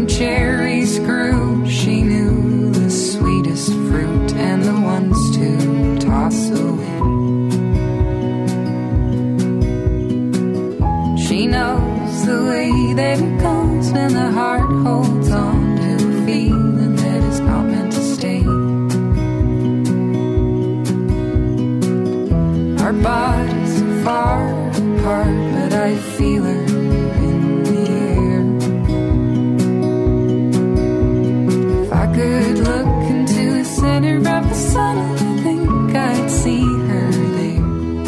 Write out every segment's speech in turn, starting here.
when cherries grew, she knew the sweetest fruit and the ones to toss away. She knows the way that it goes when the heart holds on to a feeling that is not meant to stay. Our bodies are far apart, but I feel her in the air. If I could look into the center of the sun, I think I'd see her there.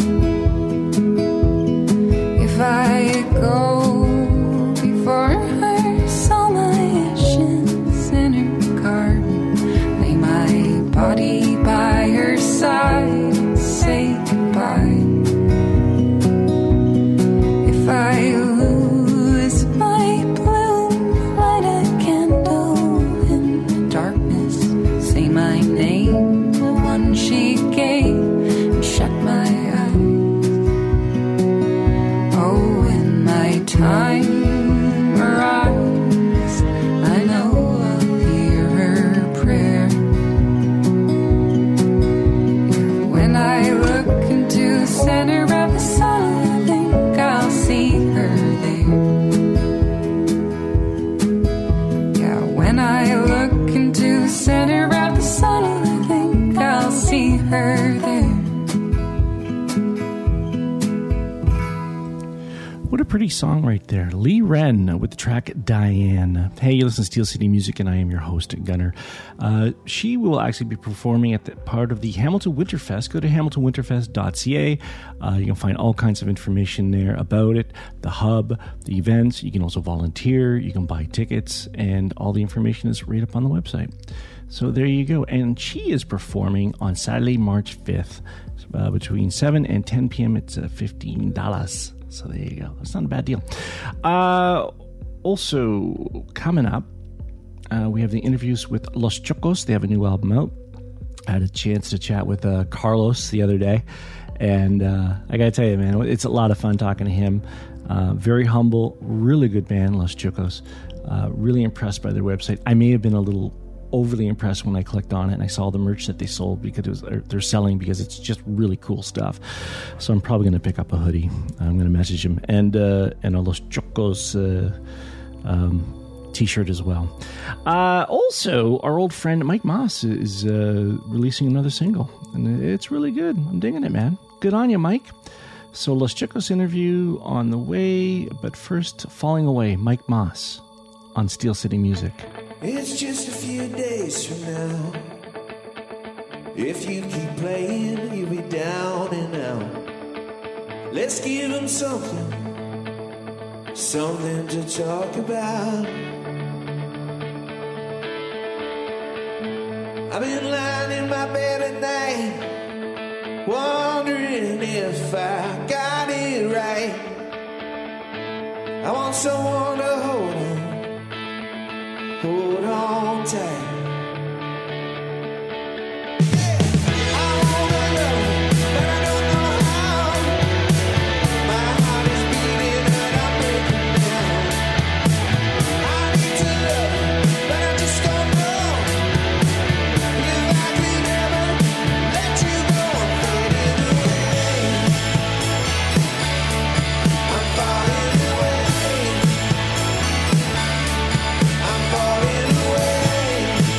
If I go before her, saw my ashes in her garden, lay my body by her side and say goodbye. If I lose my bloom, light a candle in the darkness, say my name, the one she gave, and shut my eyes. Oh, when my time arrives, I know I'll hear her prayer. When I look into the center of the sun, I think I'll see her there. Yeah, when I look into the center of the sun, I think I'll see her there. What a pretty song right there. Lee Wren with the track Diane. Hey, you listen to Steel City Music, and I am your host, Gunnar. She will actually be performing at the part of the Hamilton Winterfest. Go to hamiltonwinterfest.ca. You can find all kinds of information there about it, the hub, the events. You can also volunteer. You can buy tickets, and all the information is right up on the website. So there you go. And she is performing on Saturday, March 5th, between 7 and 10 p.m. It's $15. So there you go. That's not a bad deal. Also, coming up, we have the interviews with Los Chocos. They have a new album out. I had a chance to chat with Carlos the other day. And I got to tell you, man, it's a lot of fun talking to him. Very humble, really good band, Los Chocos. Really impressed by their website. I may have been a little overly impressed when I clicked on it and I saw the merch that they sold, because they're selling, because it's just really cool stuff. So I'm probably going to pick up a hoodie. I'm going to message him and a Los Chocos t-shirt as well. Also, our old friend Mike Moss is releasing another single, and it's really good. I'm digging it, man. Good on you, Mike. So Los Chocos interview on the way, but first, Falling Away, Mike Moss on Steel City Music. It's just a few days from now. If you keep playing, you'll be down and out. Let's give them something to talk about. I've been lying in my bed at night, wondering if I got it right. I want someone to hold on tight. I'm falling away.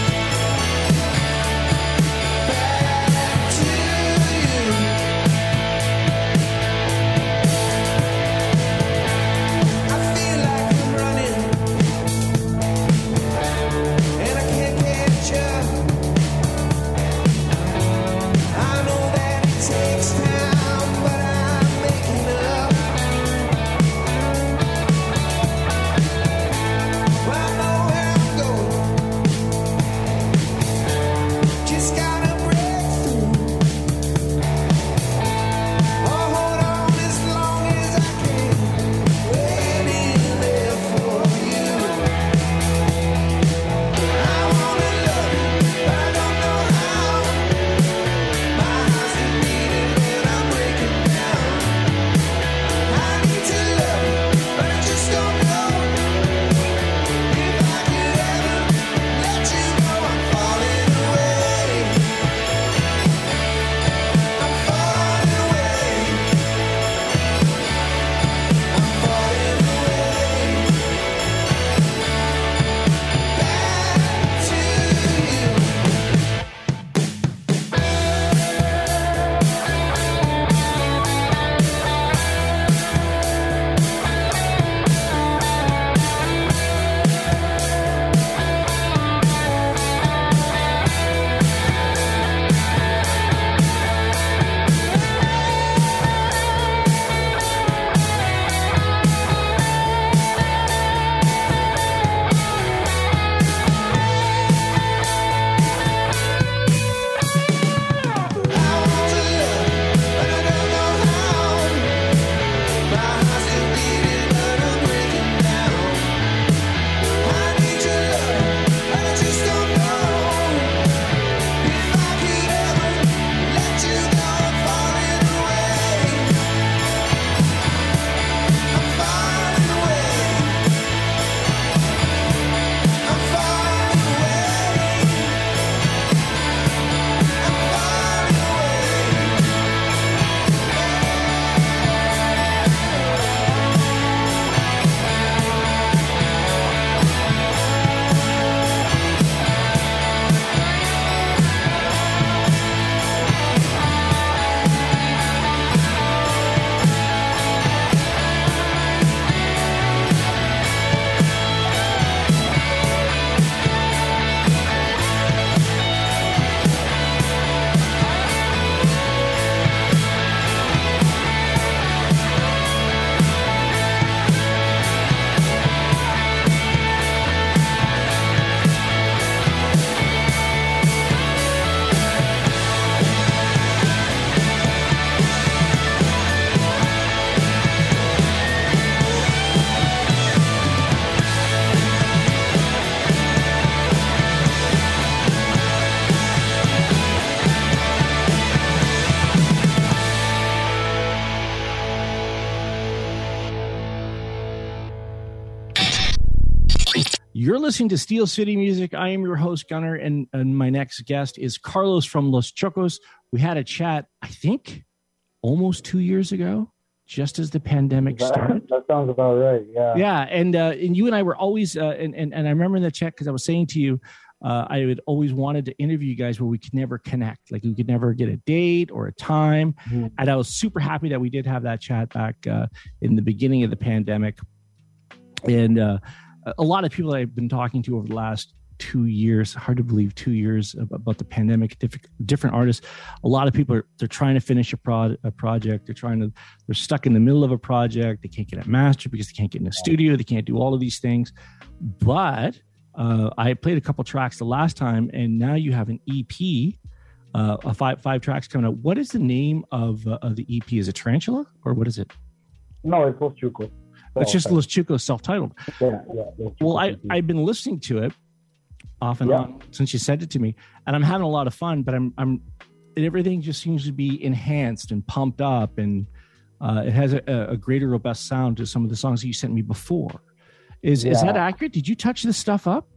You're listening to Steel City Music. I am your host, Gunner, and my next guest is Carlos from Los Chocos. We had a chat, I think, almost 2 years ago, just as the pandemic started. That sounds about right, yeah. Yeah, and you and I were always, and I remember in the chat, because I was saying to you, I had always wanted to interview you guys where we could never connect. Like, we could never get a date or a time. Mm-hmm. And I was super happy that we did have that chat back in the beginning of the pandemic. And a lot of people that I've been talking to over the last 2 years, hard to believe 2 years about the pandemic, different artists. A lot of people they're trying to finish a project. They're stuck in the middle of a project. They can't get it mastered because they can't get in a studio. They can't do all of these things. But I played a couple tracks the last time, and now you have an EP, five tracks coming out. What is the name of the EP? Is it Tarantula, or what is it? No, it's Los Chocos. It's just Los Chocos, self-titled. Yeah. Well, I've been listening to it off and on since you sent it to me, and I'm having a lot of fun. But I'm everything just seems to be enhanced and pumped up, and it has a greater, robust sound to some of the songs that you sent me before. Is that accurate? Did you touch this stuff up?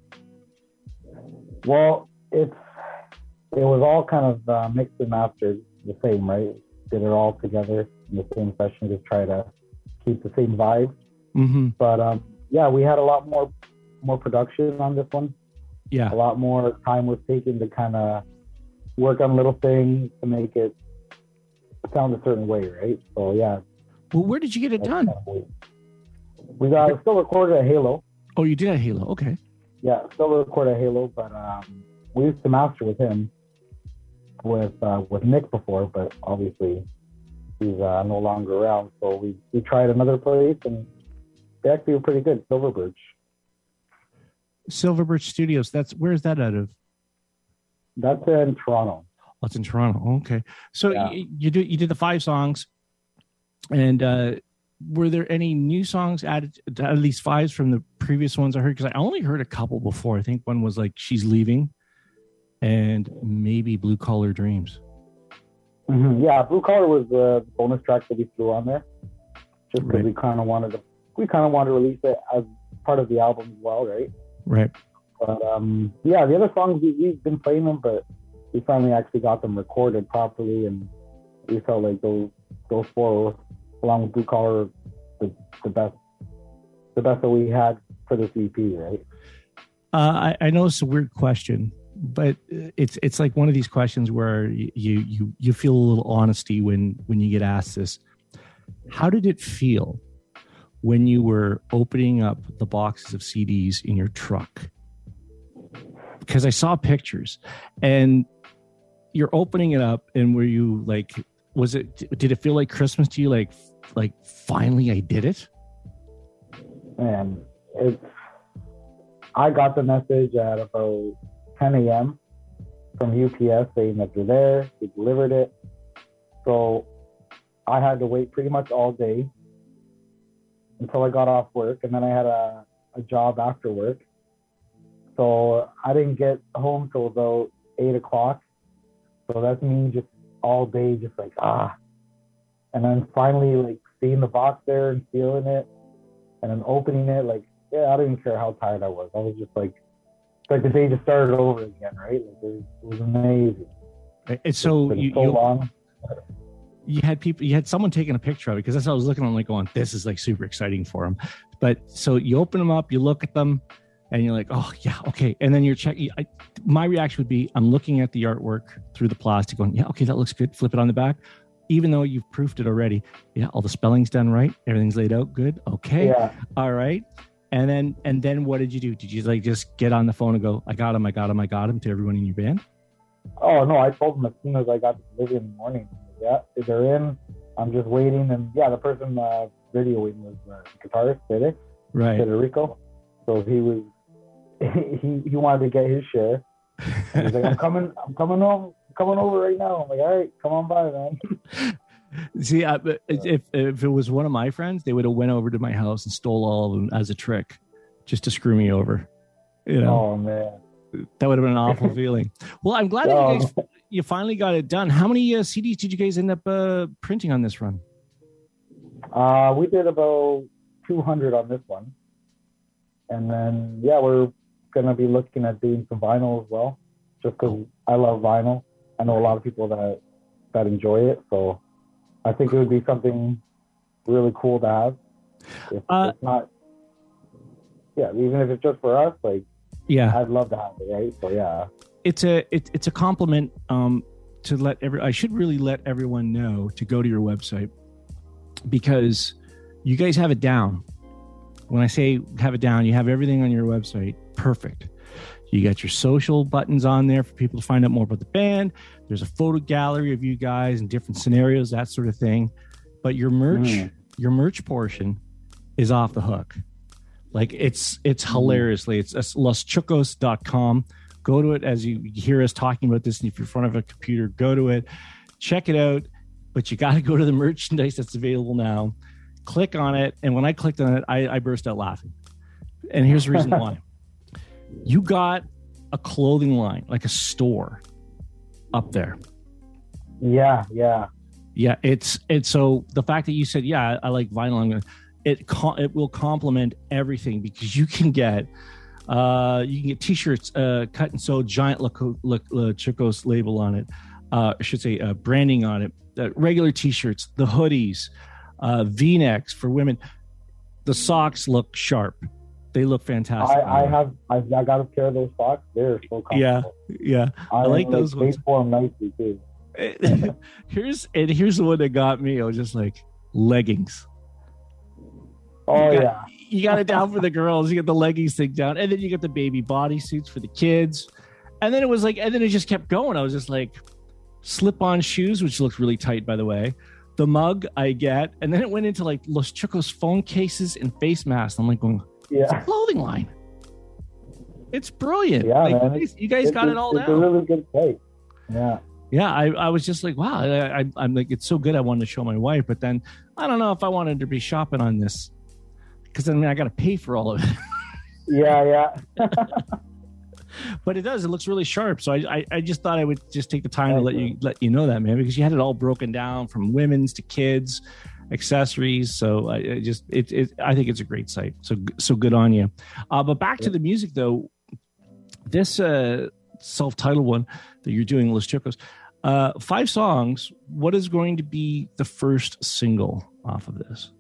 Well, it was all kind of mixed and mastered the same, right? Did it all together in the same session to try to keep the same vibe. Mm-hmm. But we had a lot more production on this one. Yeah, a lot more time was taken to kind of work on little things to make it sound a certain way, right? So yeah. Well, where did you get it done? We still recorded at Halo. Oh, you did at Halo, okay. Yeah, still recorded at Halo, but we used to master with him, with Nick before, but obviously he's no longer around. So we tried another place, and they actually were pretty good. Silverbirch Studios. Where is that out of? That's in Toronto. Oh, it's in Toronto. Okay. So you did the 5 songs, and were there any new songs added, at least 5s from the previous ones I heard? Because I only heard a couple before. I think one was like She's Leaving, and maybe Blue Collar Dreams. Mm-hmm. Yeah, Blue Collar was the bonus track that we threw on there, just because we kind of wanted to release it as part of the album as well, right? Right. But the other songs we've been playing them, but we finally actually got them recorded properly, and we felt like those 4, along with Blue Collar, the best that we had for this EP, right? I know it's a weird question, but it's like one of these questions where you feel a little honesty when you get asked this. How did it feel when you were opening up the boxes of CDs in your truck? Because I saw pictures, and you're opening it up, and were you like, did it feel like Christmas to you? Like finally I did it? Man, I got the message at about 10 a.m. from UPS saying that they're there, they delivered it. So I had to wait pretty much all day until I got off work, and then I had a job after work. So I didn't get home till about 8 o'clock. So that's me just all day, just like, And then finally, like, seeing the box there and feeling it, and then opening it, like, I didn't care how tired I was. I was just like the day just started over again, right? Like, it was amazing. And so long. You had someone taking a picture of it, because that's what I was looking at, like going, this is like super exciting for them. But so you open them up, you look at them, and you're like, oh yeah, okay. And then you're checking. My reaction would be, I'm looking at the artwork through the plastic, going, yeah, okay, that looks good. Flip it on the back, even though you've proofed it already. Yeah, all the spelling's done right, everything's laid out good. Okay, yeah. All right. And then what did you do? Did you like just get on the phone and go, I got him to everyone in your band? Oh no, I told them as soon as I got the delivery in the morning. Yeah, they're in. I'm just waiting, and the person videoing was guitarist Federico. So he was he wanted to get his share. And he's like, I'm coming over right now. I'm like, all right, come on by, man. See, if it was one of my friends, they would have went over to my house and stole all of them as a trick, just to screw me over. You know? Oh man, that would have been an awful feeling. Well, I'm glad that you finally got it done. How many CDs did you guys end up printing on this run? We did about 200 on this one, and then we're gonna be looking at doing some vinyl as well, just because I love vinyl. I know a lot of people that enjoy it, so I think it would be something really cool to have. If it's not, yeah, even if it's just for us, like, yeah, I'd love to have it, right? So yeah, it's a compliment to let I should really let everyone know to go to your website, because you guys have it down. When I say have it down, you have everything on your website perfect. You got your social buttons on there for people to find out more about the band. There's a photo gallery of you guys in different scenarios, that sort of thing. But your merch portion is off the hook. Like it's hilariously. It's loschukos.com. Go to it as you hear us talking about this. And if you're in front of a computer, go to it, check it out. But you got to go to the merchandise that's available now. Click on it. And when I clicked on it, I burst out laughing. And here's the reason why. You got a clothing line, like a store up there. Yeah. It's so the fact that you said, yeah, I like vinyl, it will complement everything, because you can get t-shirts, cut and sew, giant Chukos label on it. I should say branding on it, regular t-shirts, the hoodies, V-necks for women. The socks look sharp. They look fantastic. I got a pair of those socks. They're so comfortable. Yeah. I like those ones. They form nicely too. Here's the one that got me. I was just like, leggings. You got it down for the girls. You get the leggings thing down, and then you get the baby bodysuits for the kids, and then it just kept going. I was just like, slip-on shoes, which looks really tight, by the way. The mug I get, and then it went into like Los Chukos phone cases and face masks. I'm like going, it's a clothing line. It's brilliant. Yeah, like, man. You guys got it all down. It's a really good site. Yeah. Yeah, I was just like, wow. I'm like, it's so good. I wanted to show my wife, but then I don't know if I wanted to be shopping on this, because I got to pay for all of it. Yeah. But it does. It looks really sharp. So I just thought I would just take the time to let you know that, man, because you had it all broken down from women's to kids, accessories. So I think it's a great site. So good on you. But back to the music though. This self-titled one that you're doing, Los Chukos, 5 songs. What is going to be the first single off of this?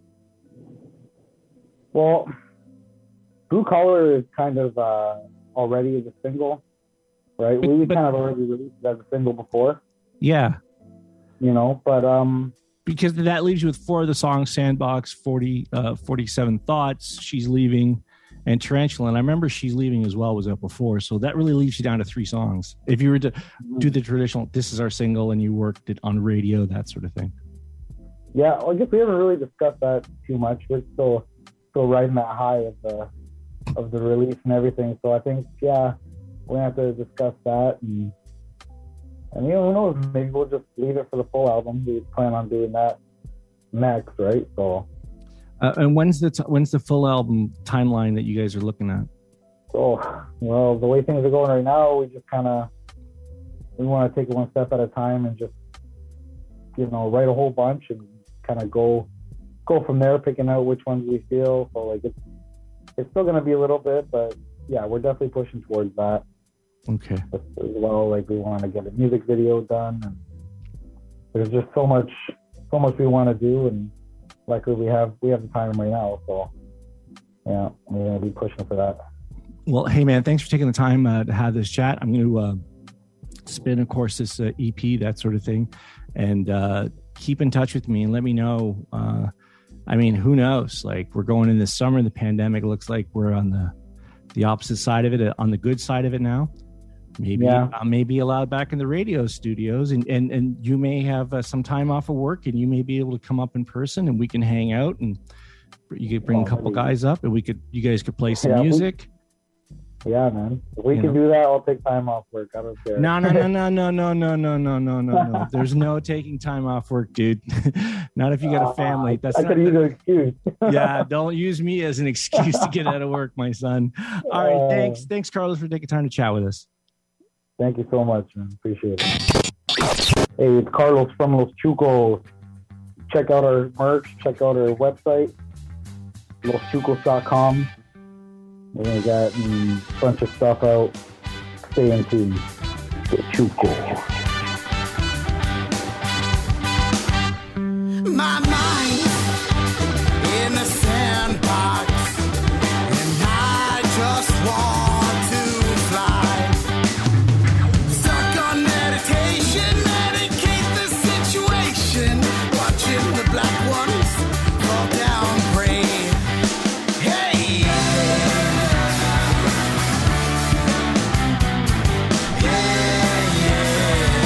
Well, Blue Collar is kind of already as a single, right? We kind of already released it as a single before. Yeah. But because that leaves you with 4 of the songs: Sandbox, 47 Thoughts, She's Leaving, and Tarantula. And I remember She's Leaving as well was up before. So that really leaves you down to 3 songs. If you were to do the traditional, this is our single, and you worked it on radio, that sort of thing. Yeah, well, I guess we haven't really discussed that too much. We're still riding that high of the release and everything. So I think, we have to discuss that. And who knows, maybe we'll just leave it for the full album. We plan on doing that next, right? So. And when's the full album timeline that you guys are looking at? So, well, the way things are going right now, we just we want to take it one step at a time and just, write a whole bunch and kind of go from there, picking out which ones we feel. So like it's still going to be a little bit, but yeah, we're definitely pushing towards that. Okay. As well, like we want to get a music video done, and there's just so much we want to do, and luckily we have the time right now. So yeah, we're going to be pushing for that. Well, hey man, thanks for taking the time to have this chat. I'm going to spin, of course, this EP, that sort of thing, and keep in touch with me and let me know. Who knows? Like, we're going in this summer, the pandemic looks like we're on the opposite side of it, on the good side of it now. Maybe I may be allowed back in the radio studios, and you may have some time off of work, and you may be able to come up in person, and we can hang out, and you could bring a couple guys up, and you guys could play some music. Yeah, man. If we can do that, I'll take time off work. I don't care. No. There's no taking time off work, dude. Not if you got a family. I could use an excuse. Yeah, don't use me as an excuse to get out of work, my son. All right, thanks, Carlos, for taking time to chat with us. Thank you so much, man. Appreciate it. Hey, it's Carlos from Los Chukos. Check out our merch. Check out our website, loschukos.com. We're gonna get a bunch of stuff out. Stay tuned. Chuco. My mind in the sandbox, and I just want to fly. Stuck on meditation, medicate the situation, watching the black ones fall down, pray. Hey, yeah, yeah.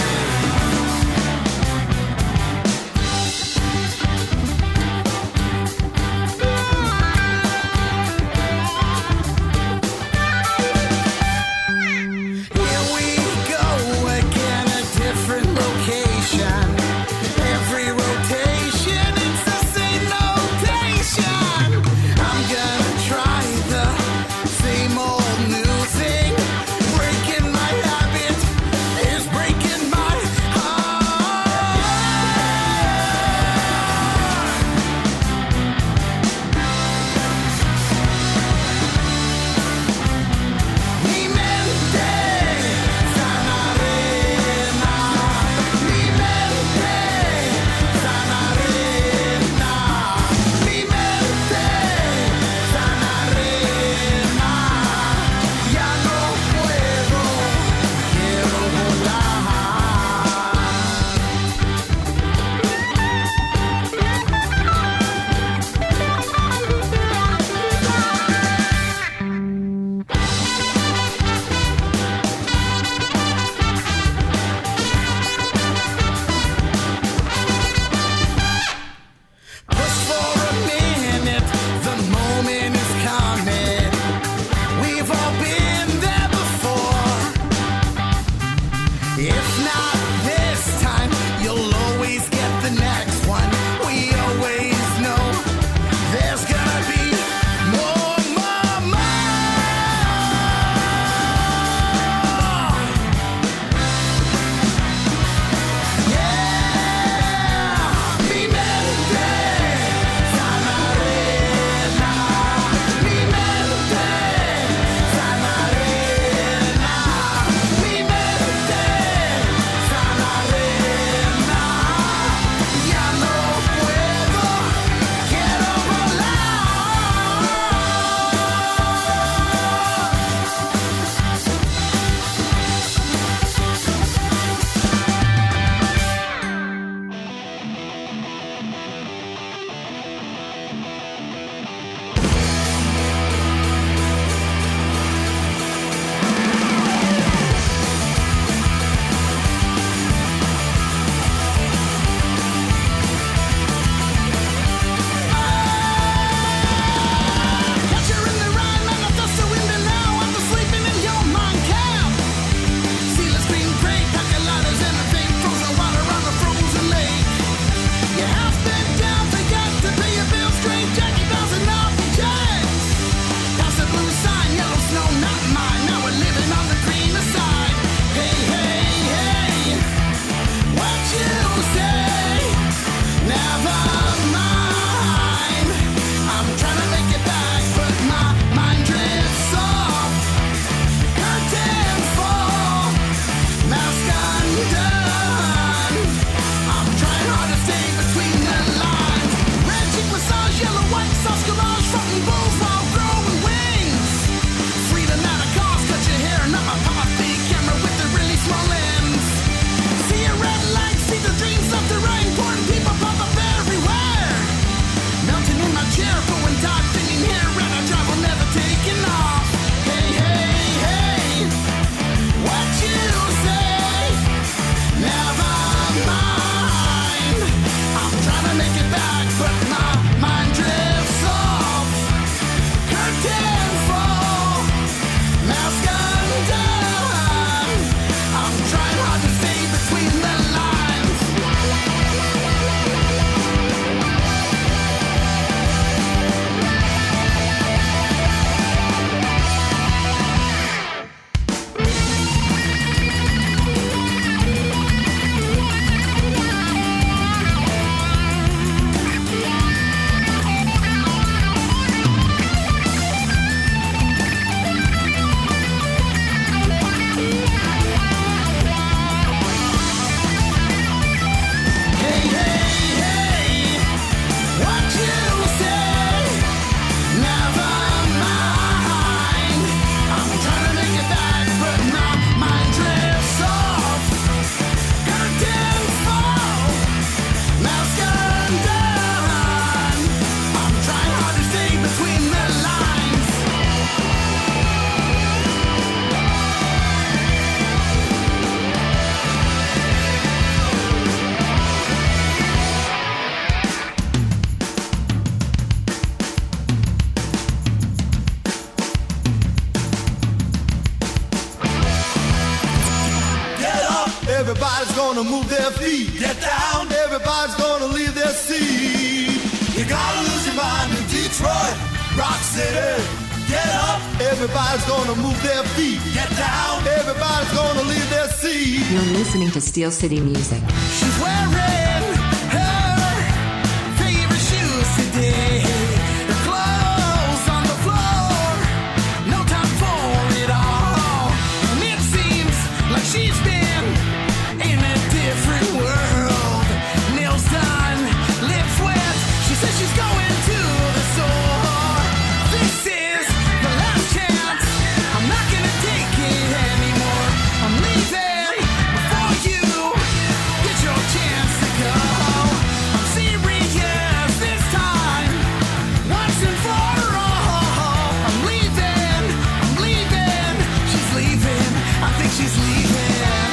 Everybody's gonna move their feet. Get down. Everybody's gonna leave their seat. You gotta lose your mind in Detroit, Rock City. Get up. Everybody's gonna move their feet. Get down. Everybody's gonna leave their seat. You're listening to Steel City Music. She's wearing her favorite shoes today. The clothes on the floor. No time for it all. And it seems like she's been in a different world. Nails done, lips wet. She says she's going to the store. This is the last chance. I'm not gonna take it anymore. I'm leaving before you get your chance to go. I'm serious this time, once and for all. I'm leaving, she's leaving, I think she's leaving.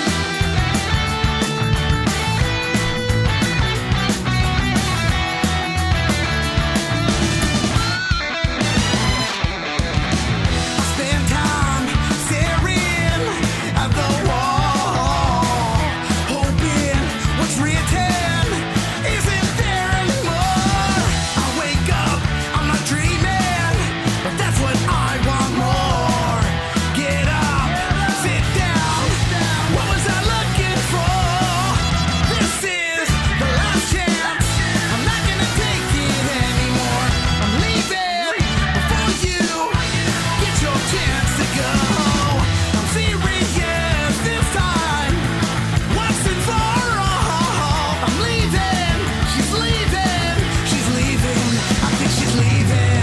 Spend time staring at the wall, hoping what's written isn't there anymore. I wake up, I'm not dreaming, but that's what I want more. Get up, sit down. What was I looking for? This is the last chance. I'm not gonna take it anymore. I'm leaving before you get your chance to go. I'm serious this time, once and for all. I'm leaving, she's leaving, I think she's leaving.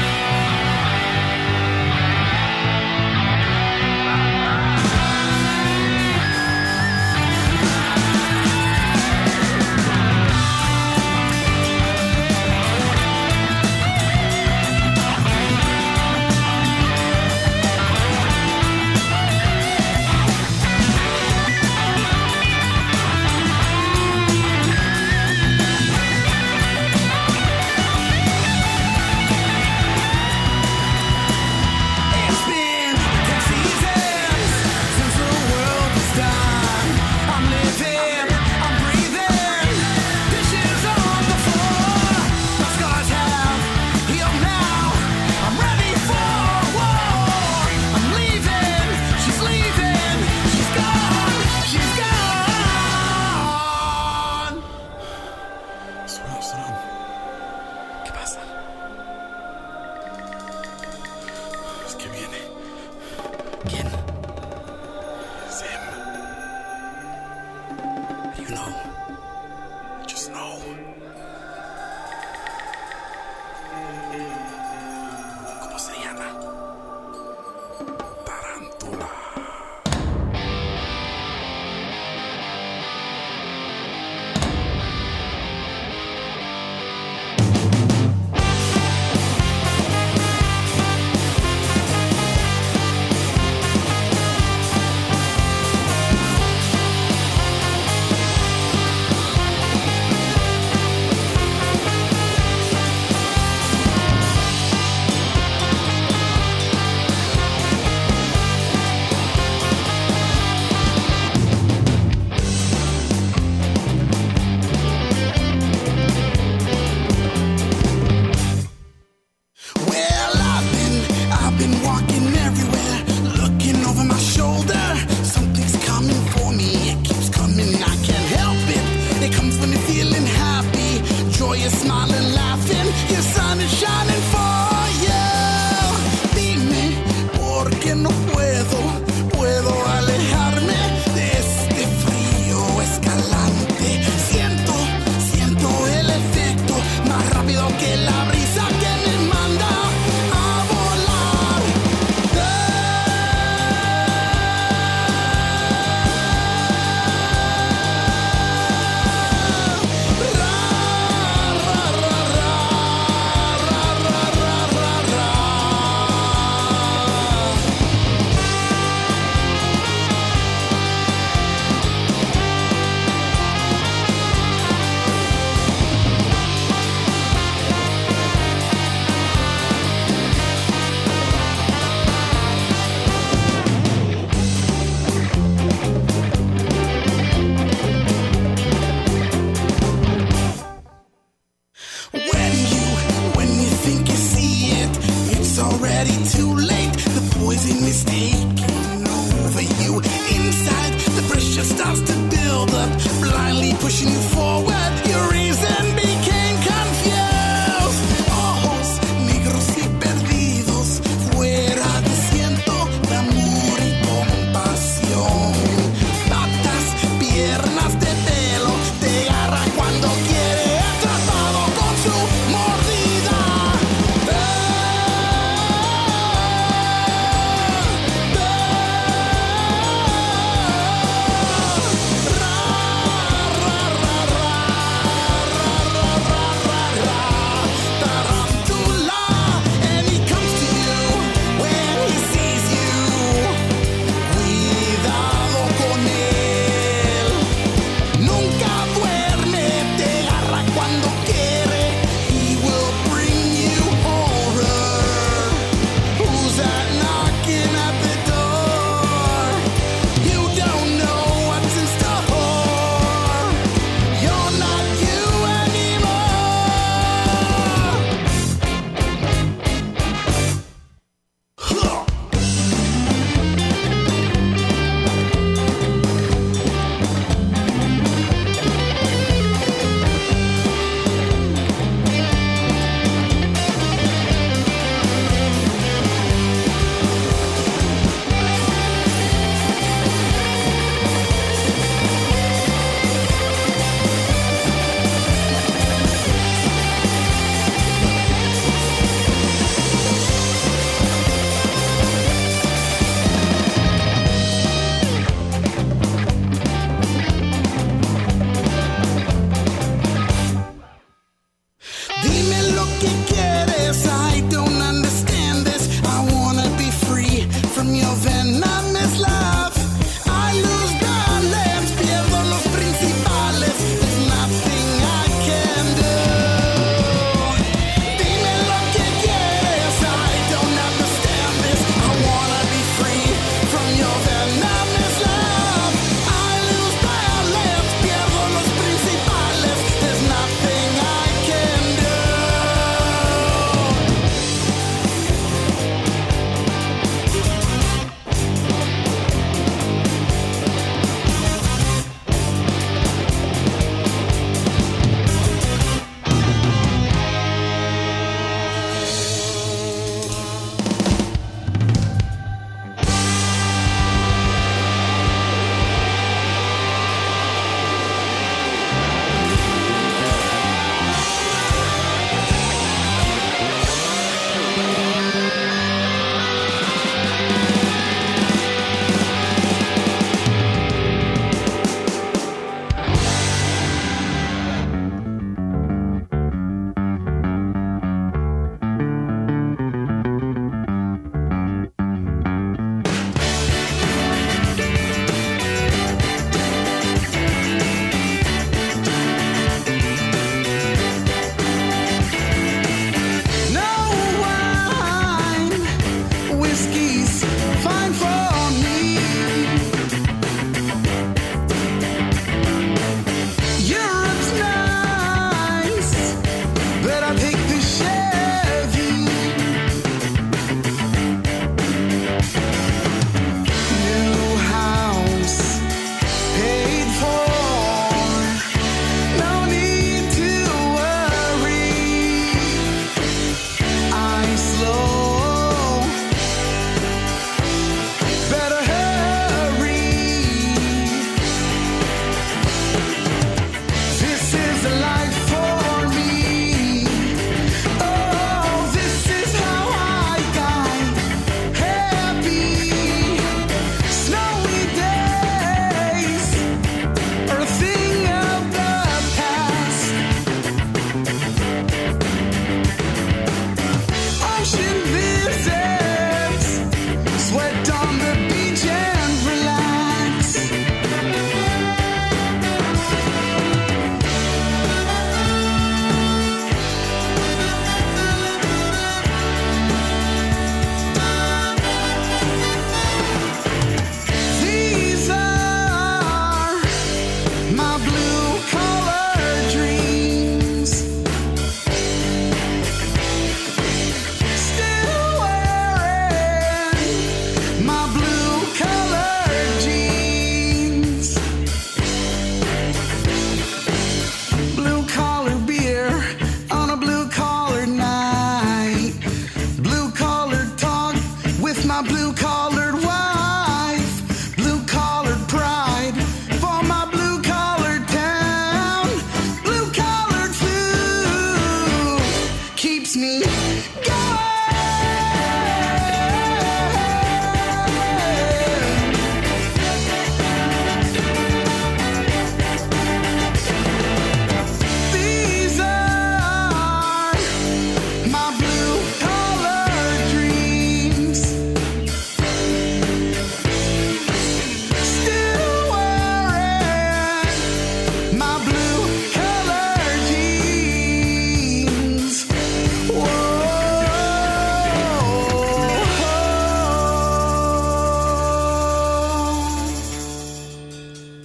It's been 10 seasons since the world was done. I'm living, I'm breathing, dishes on the floor. My scars have healed now. I'm ready for war. I'm leaving, she's gone, she's gone. Son, ¿qué pasa? Es que viene. ¿Quién? Sam. You know. Just know. ¿Cómo se llama? Tarántula.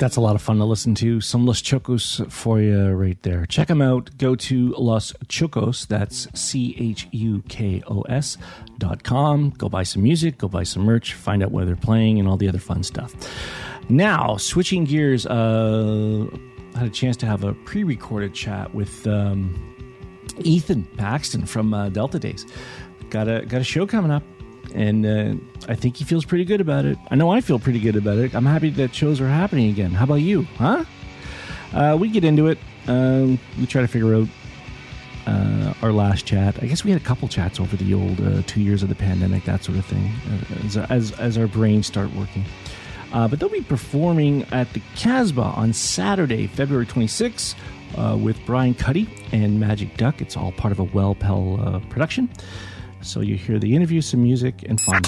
That's a lot of fun to listen to. Some Los Chocos for you right there. Check them out. Go to Los Chocos, that's CHUKOS.com. Go buy some music, go buy some merch, find out where they're playing, and all the other fun stuff. Now, switching gears, I had a chance to have a pre-recorded chat with Ethan Paxton from Delta Days. Got a show coming up, and I think he feels pretty good about it. I know I feel pretty good about it. I'm happy that shows are happening again. How about you? Huh? We get into it. We try to figure out our last chat. I guess we had a couple chats over the old 2 years of the pandemic, that sort of thing, as our brains start working. But they'll be performing at the Casbah on Saturday, February 26th, with Brian Cuddy and Magic Duck. It's all part of a Well Pell production. So you hear the interview, some music, and fun.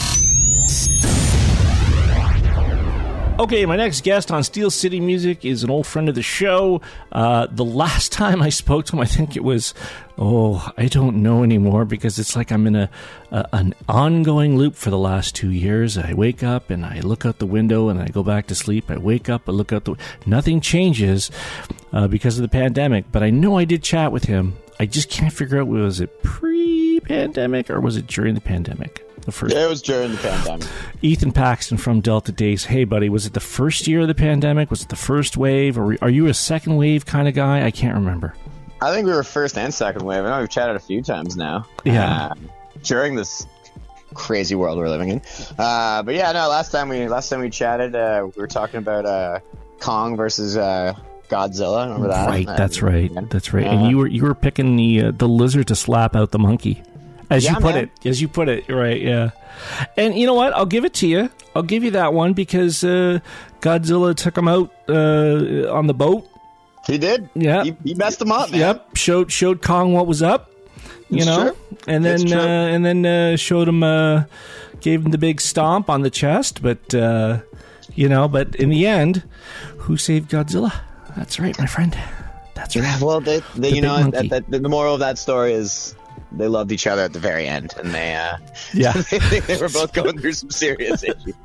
Okay, my next guest on Steel City Music is an old friend of the show. The last time I spoke to him, I think it was, I don't know anymore, because it's like I'm in an ongoing loop for the last 2 years. I wake up and I look out the window and I go back to sleep. I wake up, I look out nothing changes because of the pandemic. But I know I did chat with him. I just can't figure out, was it pre-pandemic or was it during the pandemic? It was during the pandemic. Ethan Paxton from Delta Days. Hey, buddy, was it the first year of the pandemic? Was it the first wave? Or are you a second wave kind of guy? I can't remember. I think we were first and second wave. I know we've chatted a few times now. Yeah. During this crazy world we're living in. But yeah, no, last time we chatted, we were talking about Kong versus Godzilla. Remember that? Right, that's right. That's right. And you were picking the lizard to slap out the monkey. As you put it, right, yeah. And you know what? I'll give it to you. I'll give you that one because Godzilla took him out on the boat. He did. Yeah. He messed him up, man. Yep. Showed Kong what was up, you know? True. And then showed him, gave him the big stomp on the chest. But, but in the end, who saved Godzilla? That's right, my friend. That's right. Well, the moral of that story is they loved each other at the very end, and they were both going through some serious issues.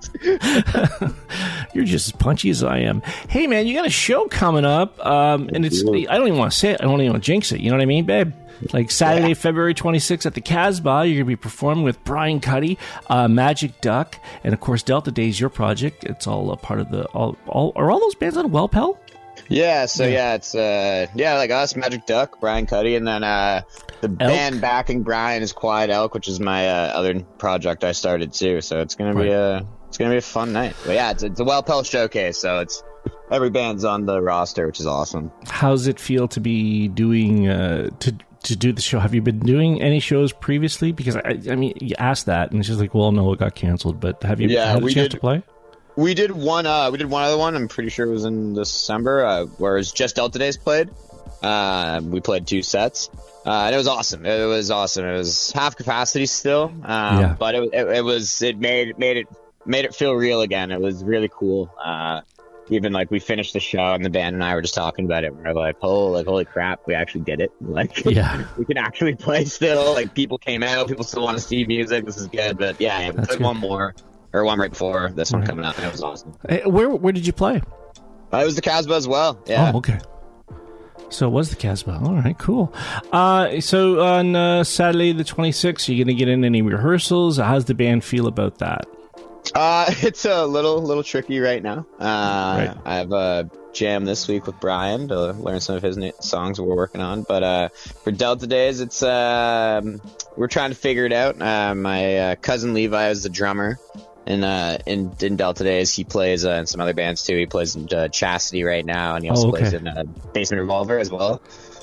You're just as punchy as I am. Hey, man, you got a show coming up, and it's I don't even want to say it. I don't even want to jinx it. You know what I mean, babe? Like Saturday, February 26th at the Casbah, you're going to be performing with Brian Cuddy, Magic Duck, and of course Delta Days, your project. It's all a part of the are all those bands on Well Pell? Yeah, so it's like us, Magic Duck, Brian Cuddy, and then the band backing Brian is Quiet Elk, which is my other project I started too. So it's gonna be a fun night. But yeah, it's a Well Pell showcase, so it's every band's on the roster, which is awesome. How's it feel to be doing to do the show? Have you been doing any shows previously? Because I mean, you asked that, and it's just like, well, no, it got canceled. But have you had a chance to play? We did one other one. I'm pretty sure it was in December, where it was just Delta Days played. We played 2 sets, and it was awesome. It was half capacity still, but it made it feel real again. It was really cool. Even like we finished the show, and the band and I were just talking about it. We're like, holy crap, we actually did it! Like, we can actually play still. Like, people came out, people still want to see music. This is good. But yeah, we played one more. Or one right before this one coming up, and it was awesome. Hey, where did you play? It was the Casbah as well. Yeah. Oh, okay. So it was the Casbah. All right, cool. So on Saturday the 26th, are you going to get in any rehearsals? How's the band feel about that? It's a little tricky right now. Right. I have a jam this week with Brian to learn some of his songs we're working on. But for Delta Days, it's we're trying to figure it out. My cousin Levi is the drummer. In Delta Days, he plays in some other bands too. He plays in Chastity right now, and he also plays in Basement Revolver as well.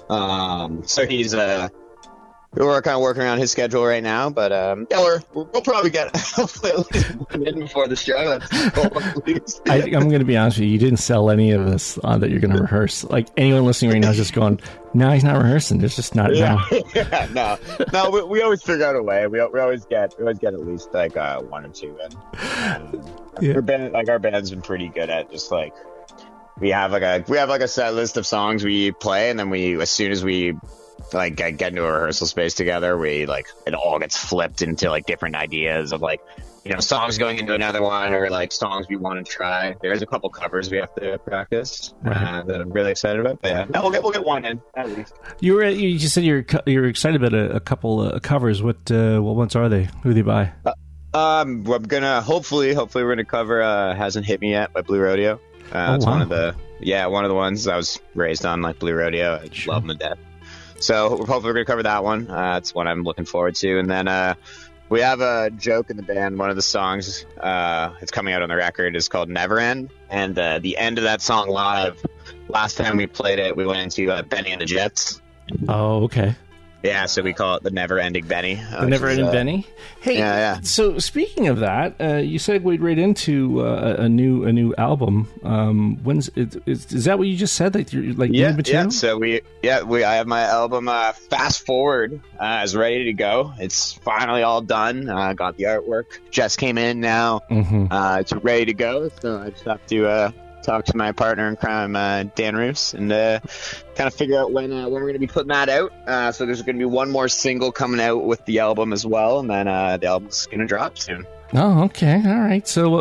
So he's we're kind of working around his schedule right now, but we'll probably get hopefully at least one in before the show. I'm going to be honest with you. You didn't sell any of this that you're going to rehearse. Like, anyone listening right now is just going, no, he's not rehearsing. There's just not. No. We always figure out a way. We always get at least like 1 or 2 in. Our band's been pretty good at just like we have like a set list of songs we play, and then as soon as we like get into a rehearsal space together, we like it all gets flipped into like different ideas of like songs going into another one, or like songs we want to try. There's a couple covers we have to practice that I'm really excited about. But yeah, we'll get one in at least. You just said you're excited about a couple of covers. What ones are they? Who do they by? We're gonna hopefully we're gonna cover "Hasn't Hit Me Yet" by Blue Rodeo. It's one of the ones I was raised on, like Blue Rodeo. I love them to death. So hopefully we're gonna cover that one. It's one I'm looking forward to. And then we have a joke in the band. One of the songs it's coming out on the record is called "Never End," and the end of that song live. Last time we played it, we went into Benny and the Jets. Oh, okay. Yeah, so we call it the Never Ending Benny. The Never Ending Benny. Hey, yeah. So speaking of that, you segued right into a new album. When's is that what you just said? Like you're like new material? Yeah. So I have my album Fast Forward is ready to go. It's finally all done. Got the artwork. Just came in now. Mm-hmm. It's ready to go. So I just have to talk to my partner in crime, Dan Roos, and kind of figure out when we're going to be putting that out. So there's going to be one more single coming out with the album as well, and then the album's going to drop soon. Oh, okay. All right. So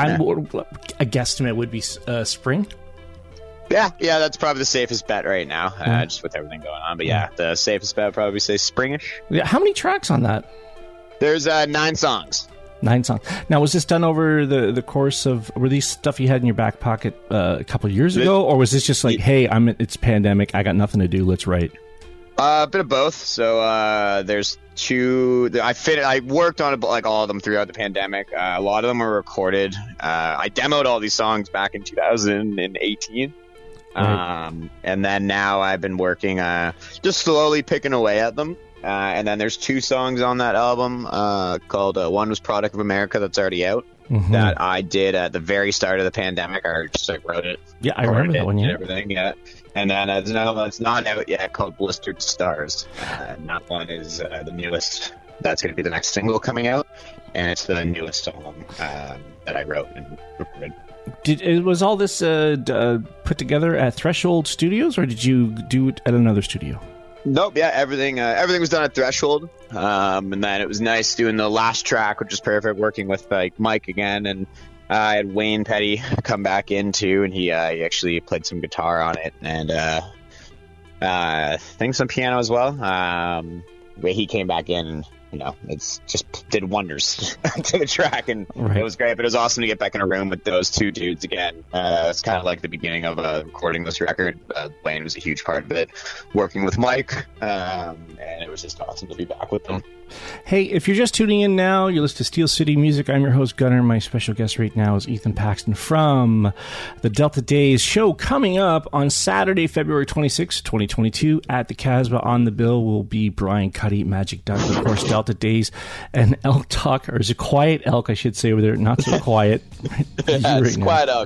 a guesstimate would be spring? Yeah, that's probably the safest bet right now, just with everything going on. But yeah, the safest bet would probably say springish. Yeah. How many tracks on that? There's 9 songs. 9 songs. Now, was this done over the course of? Were these stuff you had in your back pocket a couple of years ago, or was this just like, hey, it's pandemic, I got nothing to do, let's write? A bit of both. So there's 2. I worked on like all of them throughout the pandemic. A lot of them were recorded. I demoed all these songs back in 2018. Right. And then now I've been working, just slowly picking away at them. And then there's 2 songs on that album called one was Product of America, that's already out, that I did at the very start of the pandemic. I just wrote it. Yeah, I remember that one. Yeah, everything. Yeah, and then there's another one that's not out yet called Blistered Stars. And that one is the newest. That's going to be the next single coming out, and it's the newest song that I wrote and recorded. Was all this put together at Threshold Studios, or did you do it at another studio? Nope, yeah, everything was done at Threshold, and then it was nice doing the last track, which is perfect, working with like Mike again, and I had Wayne Petty come back in too, and he actually played some guitar on it, and I think some piano as well. Where he came back in, and it's just did wonders to the track, and It was great. But it was awesome to get back in a room with those 2 dudes again. It's kind of like the beginning of recording this record. Wayne was a huge part of it, working with Mike, and it was just awesome to be back with them. Hey, if you're just tuning in now, you're listening to Steel City Music. I'm your host, Gunnar. My special guest right now is Ethan Paxton from the Delta Days show coming up on Saturday, February 26, 2022 at the Casbah. On the bill will be Brian Cuddy, Magic Duck, of course, Delta Days, and Elk Talk, or is it Quiet Elk, I should say, over there. Not so quiet. It's Quiet Elk.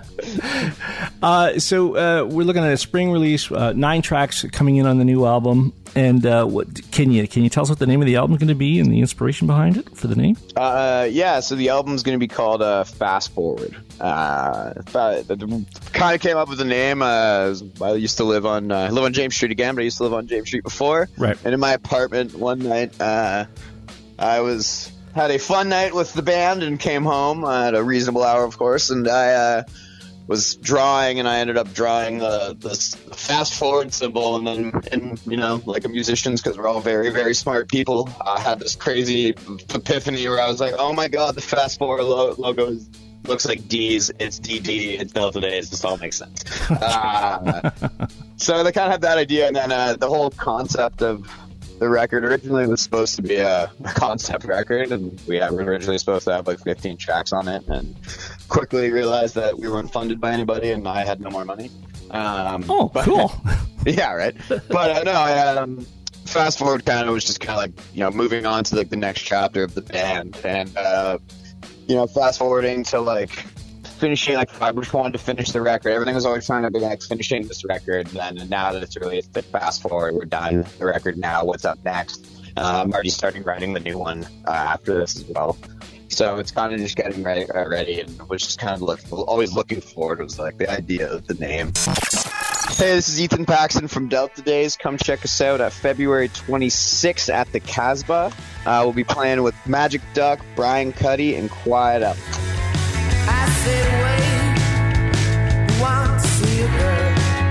So we're looking at a spring release, 9 tracks coming in on the new album. And can you tell us what the name of the album is going to be and the inspiration behind it for the name? Yeah, so the album's going to be called Fast Forward. Kind of came up with the name. I used to live on James Street again, but I used to live on James Street before. Right. And in my apartment one night, I had a fun night with the band and came home at a reasonable hour, of course, and I was drawing, and I ended up drawing the fast forward symbol, and then, like a musicians, because we're all very, very smart people, I had this crazy epiphany where I was like, oh my god, the fast forward logo looks like D's, it's DD, it's Delta Days, this all makes sense. So they kind of had that idea, and then the whole concept of the record originally was supposed to be a concept record, and we were originally supposed to have like 15 tracks on it, and quickly realized that we weren't funded by anybody, and I had no more money. Cool. Yeah, right. But Fast Forward kind of was just kind of like, moving on to like the next chapter of the band, and fast forwarding to like finishing, like I just wanted to finish the record. Everything was always trying to be like finishing this record, and then now that it's released, the fast forward, we're done the record now. What's up next? I'm already starting writing the new one after this as well. So it's kind of just getting ready, and was just kind of always looking forward. It was like the idea of the name. Hey, this is Ethan Paxton from Delta Days. Come check us out at February 26th at the Casbah. We'll be playing with Magic Duck, Brian Cuddy, and Quiet Up. I said, wait, you want to see a girl.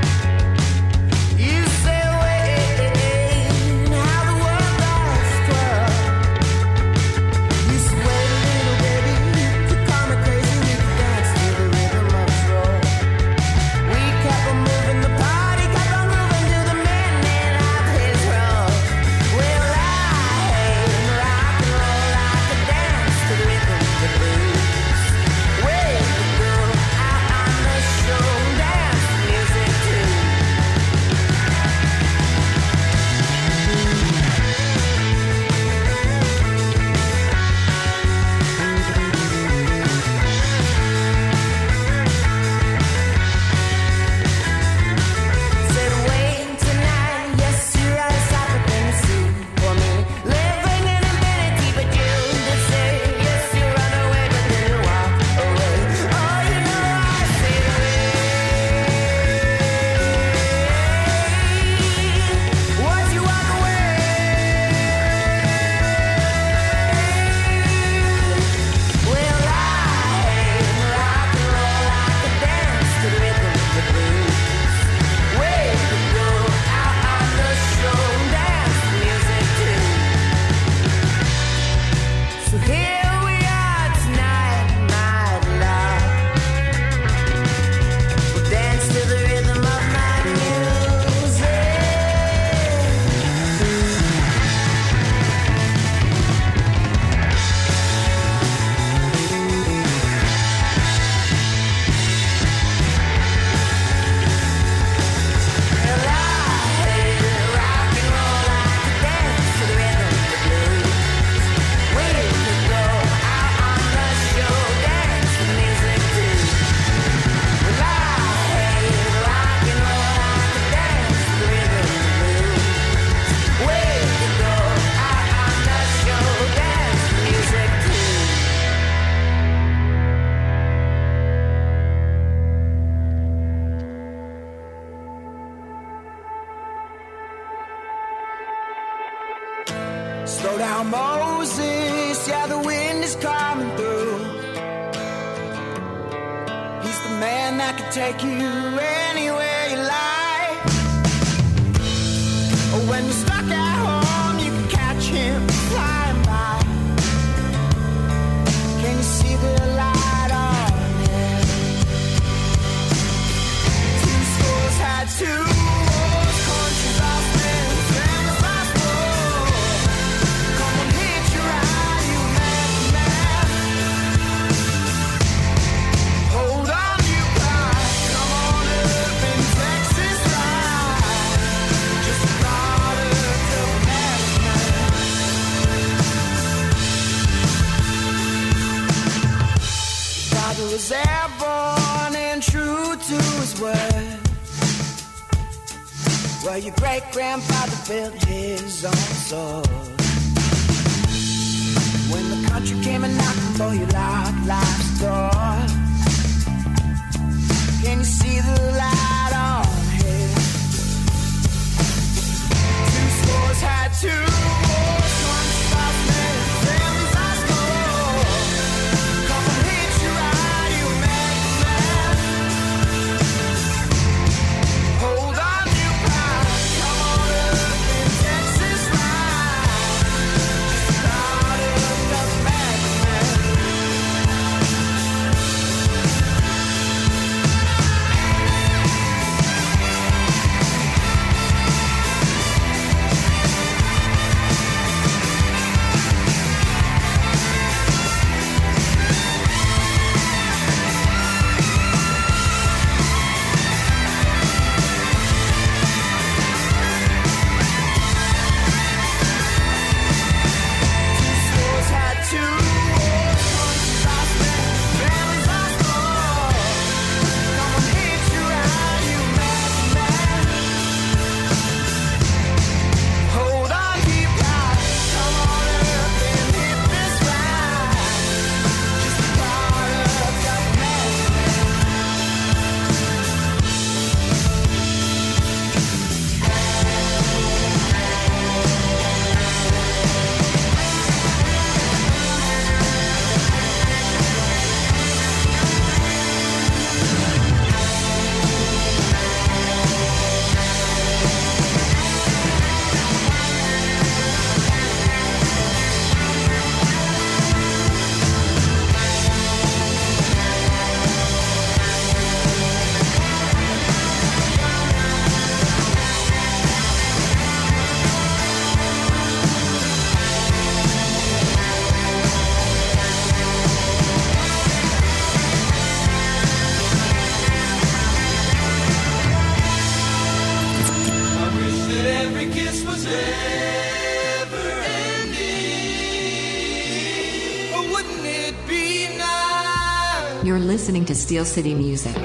You say, wait, how the world does twirl. You said, wait a little, baby, you call me crazy, we could dance to the rhythm of its roll. We kept on moving, the party kept on moving to the minute of his roll. Well, I hate rock and roll, I could dance to the rhythm of the blues. Way to go out on the show, dance music too. Said wait tonight, yes you're out of sight, but then you see for me living in infinity, but you did say yes you run away, but then you walk away. Oh, you know I said wait. Why'd you walk away? Well, I hate rock and roll, I could dance to the rhythm of the blues. Way to go out on the show, dance music too. So here we are tonight, my love. We'll dance to the rhythm of my music. Well, I hate rock and roll, I could dance to the rhythm of the blues. We could go out on the show, dance to music too. Well, I hate rock and roll, I could dance to the rhythm of the blues. We could go out on the show, dance to music too. Slow down, Moses. Yeah, the wind is coming through. He's the man that can take you anywhere you like. Or when you're stuck at home, you can catch him flying by. Can you see the light on him? Two schools had two wars, countries lost men, families lost war. Come on, hitch your ride, you man. Hold on, you pride. Come on up in Texas ride. Just a product of madman. Father was airborne and true to his word. Well, your great-grandfather built his own sword. When the country came and knocked for you locked life's door. Can you see the light on him? Two scores had two wars, countries lost men, families lost war. Come on, hitch your ride, you man. Hold on, you pride. Come on up in Texas ride. Just a product of madman. listening to Steel City Music.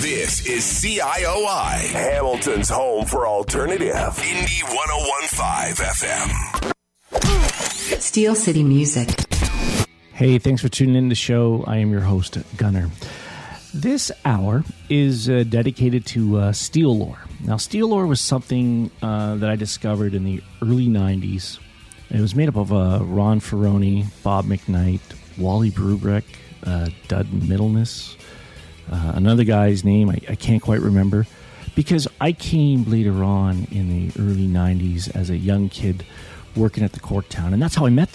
This is CIOI, Hamilton's home for alternative. Indie 101.5 FM. Steel City Music. Hey, thanks for tuning in to the show. I am your host, Gunner. This hour is dedicated to steel lore. Now, steel lore was something that I discovered in the early 90s. It was made up of Ron Ferroni, Bob McKnight, Wally Brubeck, Dud Middleness, another guy's name I can't quite remember, because I came later on in the early 90s as a young kid working at the Corktown, and that's how I met